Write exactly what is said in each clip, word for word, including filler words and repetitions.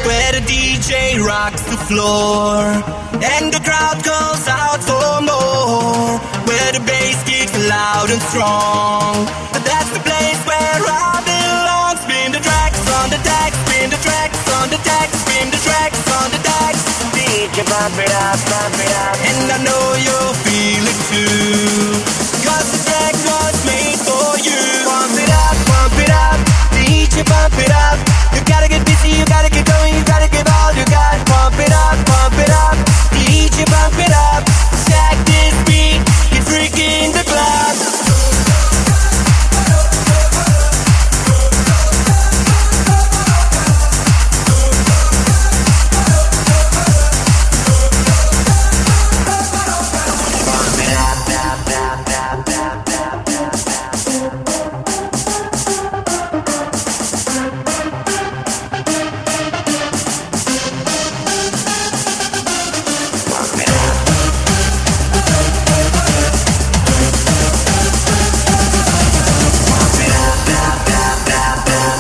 where the D J rocks the floor and the crowd calls out for more, where the bass kicks loud and strong. That's the place where I belong. Spin the tracks on the deck, spin the tracks on the deck, spin the tracks on the deck. D J bump it up, bump it up, and I know you'll feel it too, 'cause the track was made for you. Pump it up, pump it up, D J bump it up. You gotta get busy, you gotta get going, you gotta give all you got. Pump it up, pump it up, D J bump it up. Stack this beat, get freaky in the club.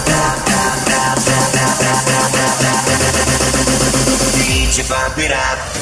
Bump it up.